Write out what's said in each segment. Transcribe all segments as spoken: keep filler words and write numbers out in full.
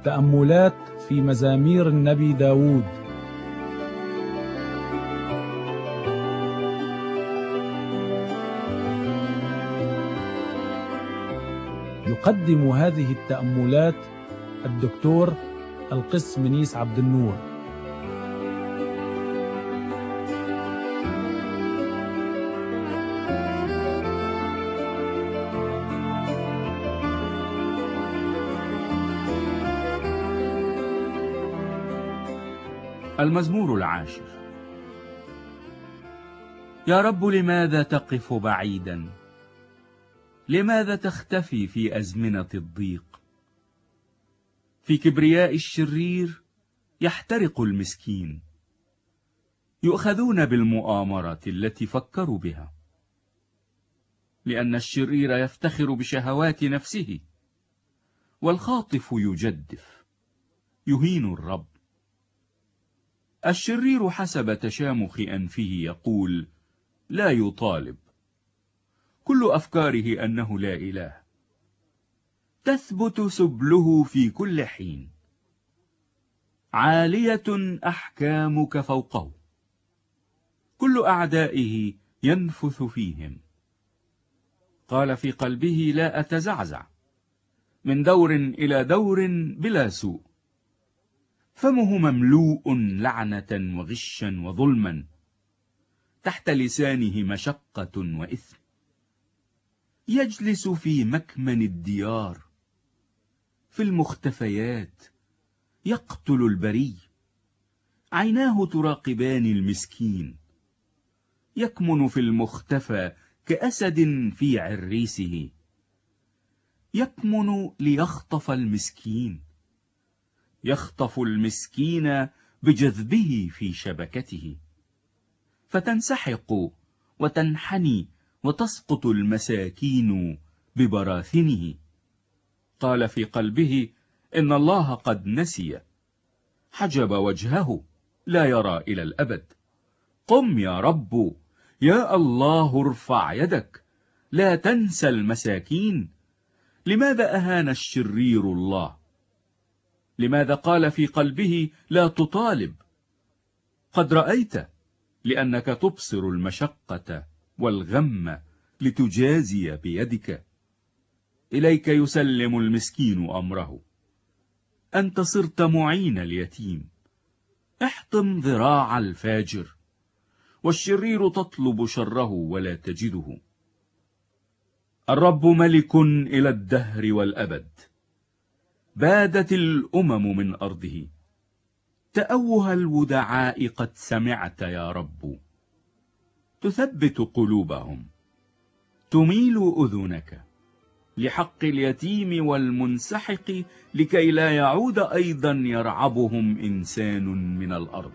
تأملات في مزامير النبي داود. يقدم هذه التأملات الدكتور القس منيس عبد النور. المزمور العاشر. يا رب، لماذا تقف بعيدا؟ لماذا تختفي في أزمنة الضيق؟ في كبرياء الشرير يحترق المسكين، يؤخذون بالمؤامرة التي فكروا بها، لأن الشرير يفتخر بشهوات نفسه، والخاطف يجدف يهين الرب. الشرير حسب تشامخ أنفه يقول لا يطالب، كل أفكاره أنه لا إله، تثبت سبله في كل حين، عالية أحكامك فوقه، كل أعدائه ينفث فيهم. قال في قلبه لا أتزعزع، من دور إلى دور بلا سوء، فمه مملوء لعنة وغشا وظلما، تحت لسانه مشقة وإثم، يجلس في مكمن الديار، في المختفيات يقتل البري، عيناه تراقبان المسكين، يكمن في المختفى كأسد في عريسه، يكمن ليخطف المسكين، يخطف المسكين بجذبه في شبكته، فتنسحق وتنحني وتسقط المساكين ببراثنه. قال في قلبه إن الله قد نسي، حجب وجهه لا يرى إلى الأبد. قم يا رب، يا الله ارفع يدك، لا تنسى المساكين. لماذا أهان الشرير الله؟ لماذا قال في قلبه لا تطالب؟ قد رأيت، لأنك تبصر المشقة والغم لتجازي بيدك. إليك يسلم المسكين أمره، أنت صرت معين اليتيم. احطم ذراع الفاجر، والشرير تطلب شره ولا تجده. الرب ملك إلى الدهر والأبد، بادت الأمم من أرضه. تأوه الودعاء قد سمعت يا رب، تثبت قلوبهم. تميل أذنك لحق اليتيم والمنسحق، لكي لا يعود أيضا يرعبهم إنسان من الأرض.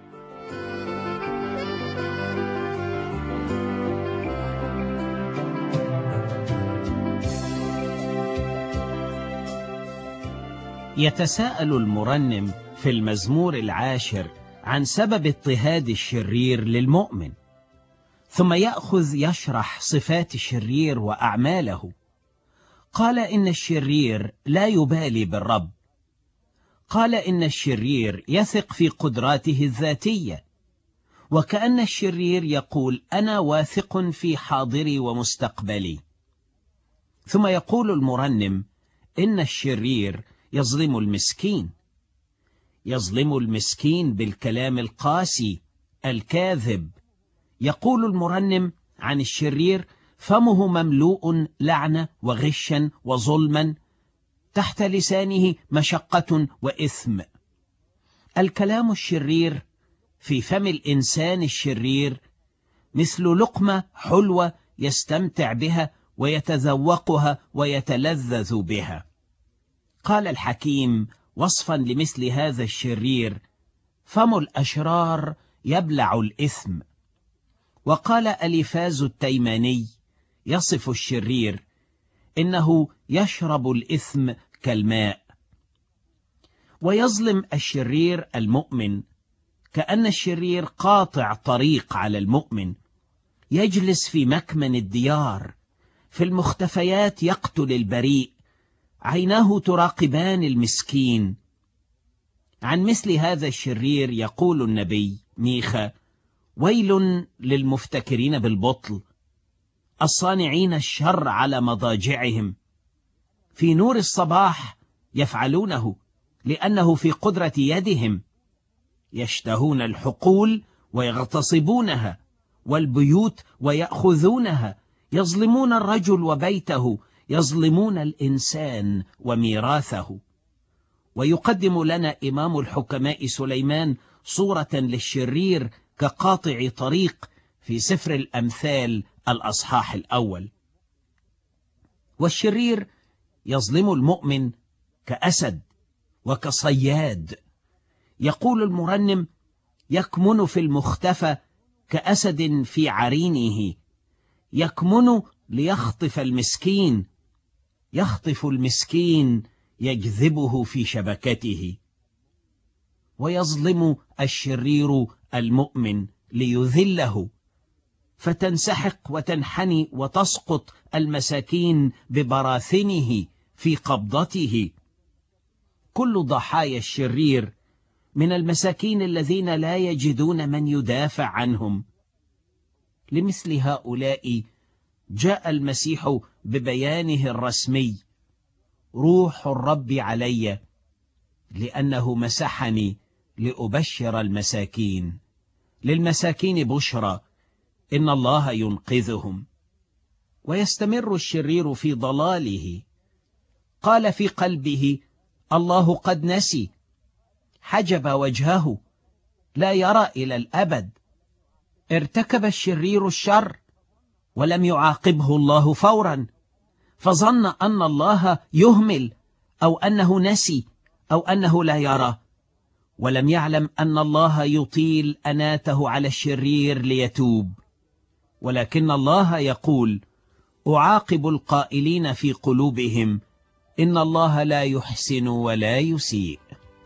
يتساءل المرنم في المزمور العاشر عن سبب اضطهاد الشرير للمؤمن، ثم يأخذ يشرح صفات الشرير وأعماله. قال إن الشرير لا يبالي بالرب، قال إن الشرير يثق في قدراته الذاتية، وكأن الشرير يقول أنا واثق في حاضري ومستقبلي. ثم يقول المرنم إن الشرير يظلم المسكين، يظلم المسكين بالكلام القاسي الكاذب. يقول المرنم عن الشرير فمه مملوء لعنة وغشا وظلما، تحت لسانه مشقة وإثم. الكلام الشرير في فم الإنسان الشرير مثل لقمة حلوة يستمتع بها ويتذوقها ويتلذذ بها. قال الحكيم وصفا لمثل هذا الشرير فم الأشرار يبلع الإثم. وقال أليفاز التيماني يصف الشرير إنه يشرب الإثم كالماء. ويظلم الشرير المؤمن، كأن الشرير قاطع طريق على المؤمن، يجلس في مكمن الديار، في المختفيات يقتل البريء، عيناه تراقبان المسكين. عن مثل هذا الشرير يقول النبي ميخا: ويل للمفتكرين بالبطل، الصانعين الشر على مضاجعهم، في نور الصباح يفعلونه، لأنه في قدرة يدهم، يشتهون الحقول ويغتصبونها، والبيوت ويأخذونها، يظلمون الرجل وبيته، يظلمون الإنسان وميراثه. ويقدم لنا إمام الحكماء سليمان صورة للشرير كقاطع طريق في سفر الأمثال الأصحاح الأول. والشرير يظلم المؤمن كأسد وكصياد. يقول المرنم: يكمن في المختفى كأسد في عرينه، يكمن ليخطف المسكين، يخطف المسكين يجذبه في شبكته. ويظلم الشرير المؤمن ليذله، فتنسحق وتنحني وتسقط المساكين ببراثنه في قبضته. كل ضحايا الشرير من المساكين الذين لا يجدون من يدافع عنهم. لمثل هؤلاء جاء المسيح ببيانه الرسمي: روح الرب علي، لأنه مسحني لأبشر المساكين، للمساكين بشرى، إن الله ينقذهم. ويستمر الشرير في ضلاله. قال في قلبه: الله قد نسي، حجب وجهه، لا يرى إلى الأبد. ارتكب الشرير الشر ولم يعاقبه الله فورا، فظن أن الله يهمل، أو أنه نسي، أو أنه لا يرى، ولم يعلم أن الله يطيل أناته على الشرير ليتوب. ولكن الله يقول: أعاقب القائلين في قلوبهم إن الله لا يحسن ولا يسيء.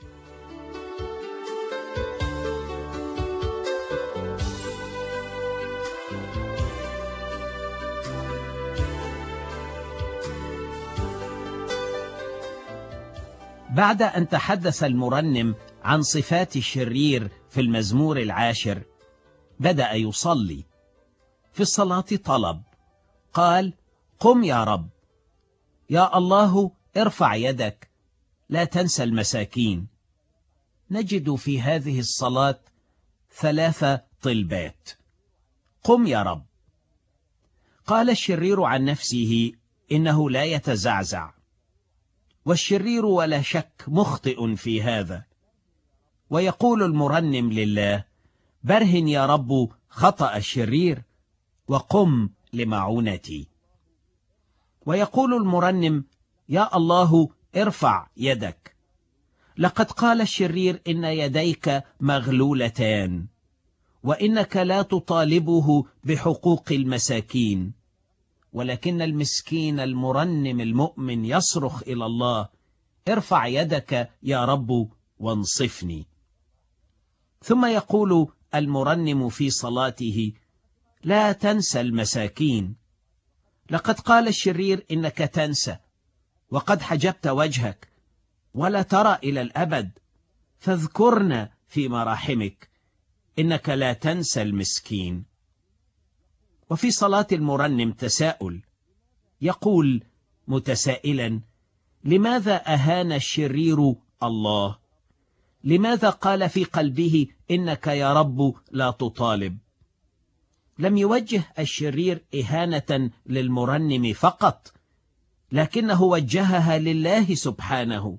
بعد أن تحدث المرنم عن صفات الشرير في المزمور العاشر، بدأ يصلي. في الصلاة طلب، قال: قم يا رب، يا الله ارفع يدك، لا تنسى المساكين. نجد في هذه الصلاة ثلاث طلبات. قم يا رب. قال الشرير عن نفسه إنه لا يتزعزع، والشرير ولا شك مخطئ في هذا. ويقول المرنم لله: برهن يا رب خطأ الشرير، وقم لمعونتي. ويقول المرنم: يا الله ارفع يدك، لقد قال الشرير إن يديك مغلولتان، وإنك لا تطالبه بحقوق المساكين. ولكن المسكين المرنم المؤمن يصرخ إلى الله: ارفع يدك يا رب وانصفني. ثم يقول المرنم في صلاته: لا تنسى المساكين، لقد قال الشرير إنك تنسى، وقد حجبت وجهك ولا ترى إلى الأبد، فاذكرنا في مراحمك، إنك لا تنسى المسكين. وفي صلاة المرنم تساؤل، يقول متسائلا: لماذا أهان الشرير الله؟ لماذا قال في قلبه إنك يا رب لا تطالب؟ لم يوجه الشرير إهانة للمرنم فقط، لكنه وجهها لله سبحانه.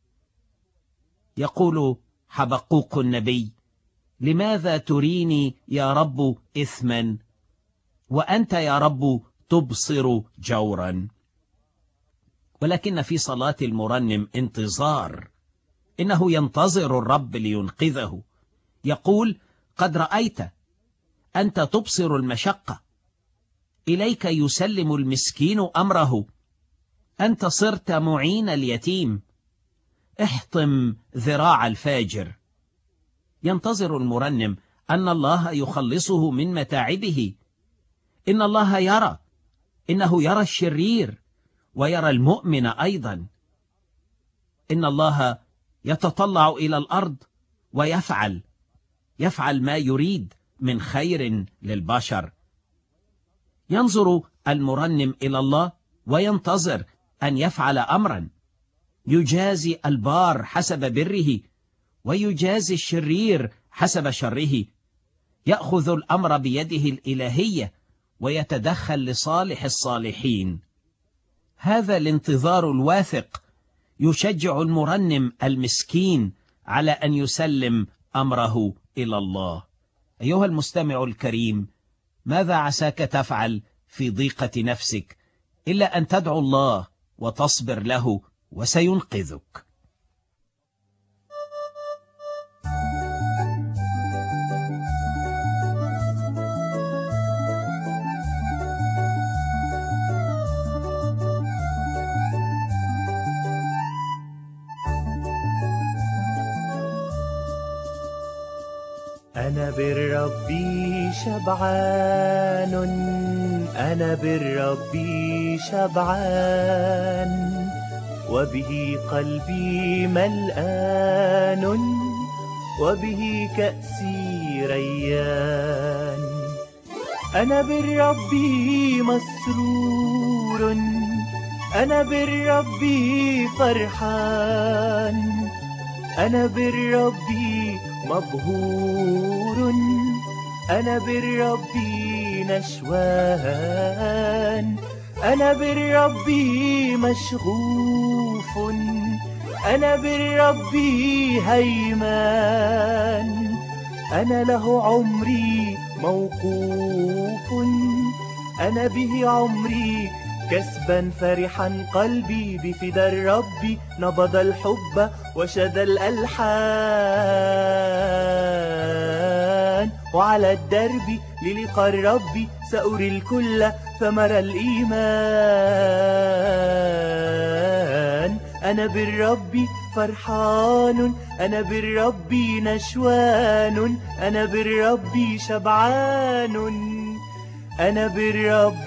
يقول حبقوق النبي: لماذا تريني يا رب إثما، وأنت يا رب تبصر جورا؟ ولكن في صلاة المرنم انتظار، إنه ينتظر الرب لينقذه. يقول: قد رأيت، أنت تبصر المشقة، إليك يسلم المسكين أمره، أنت صرت معين اليتيم، احطم ذراع الفاجر. ينتظر المرنم أن الله يخلصه من متاعبه. إن الله يرى، إنه يرى الشرير ويرى المؤمن أيضا، إن الله يتطلع إلى الأرض ويفعل يفعل ما يريد من خير للبشر. ينظر المرنم إلى الله وينتظر أن يفعل أمرا يجازي البار حسب بره ويجازي الشرير حسب شره. يأخذ الأمر بيده الإلهية ويتدخل لصالح الصالحين. هذا الانتظار الواثق يشجع المرنم المسكين على أن يسلم أمره إلى الله. أيها المستمع الكريم، ماذا عساك تفعل في ضيقة نفسك إلا أن تدعو الله وتصبر له وسينقذك. أنا بالرب شبعان، أنا بالرب شبعان، وبه قلبي ملآن، وبه كأسي ريان. أنا بالرب مسرور، أنا بالرب فرحان، أنا بالرب مبهور، أنا بالرب نشوان، أنا بالرب مشغوف، أنا بالرب هيمان، أنا له عمري موقوف، أنا به عمري كسبا فرحا قلبي. بفدا الرب نبض الحب وشد الألحان، وعلى الدرب للقاء الرب سأري الكل ثمر الإيمان. أنا بالرب فرحان، أنا بالرب نشوان، أنا بالرب شبعان، أنا بالرب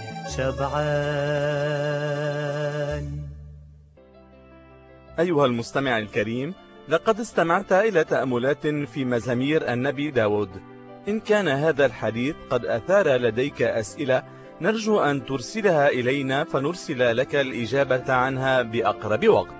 شبعان. أيها المستمع الكريم، لقد استمعت إلى تأملات في مزامير النبي داود. إن كان هذا الحديث قد أثار لديك أسئلة، نرجو أن ترسلها إلينا فنرسل لك الإجابة عنها بأقرب وقت.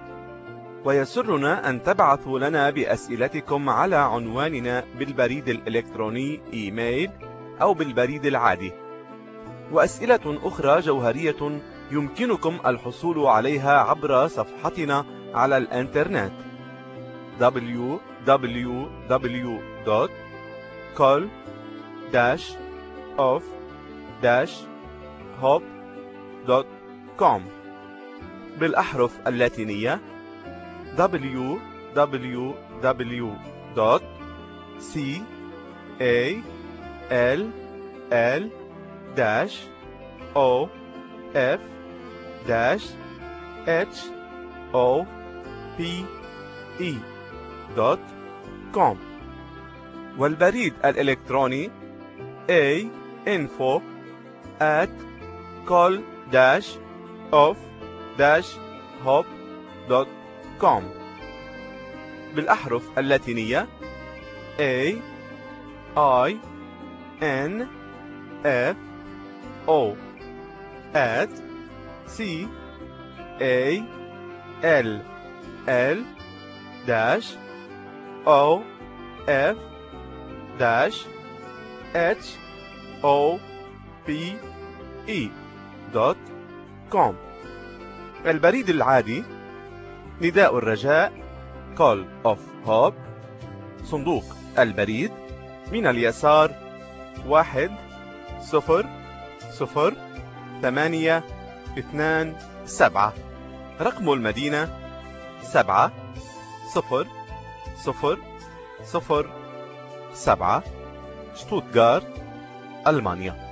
ويسرنا أن تبعثوا لنا بأسئلتكم على عنواننا بالبريد الإلكتروني إيميل أو بالبريد العادي. وأسئلة أخرى جوهرية يمكنكم الحصول عليها عبر صفحتنا على الإنترنت دبليو دبليو دبليو دوت كول داش أوف داش هوب دوت كوم بالأحرف اللاتينية دبليو دبليو دبليو دوت سي إيه إل إل dash O F dash H O P E dot com. والبريد الإلكتروني a info at call dash of dash hop dot com بالأحرف اللاتينية A I N F O at C A L L dash O F dash H O P E dot com. البريد العادي نداء الرجاء Call of Hope، صندوق البريد من اليسار واحد صفر صفر ثمانية اثنان سبعة. رقم المدينة سبعة صفر صفر صفر سبعة، شتوتغارت، ألمانيا.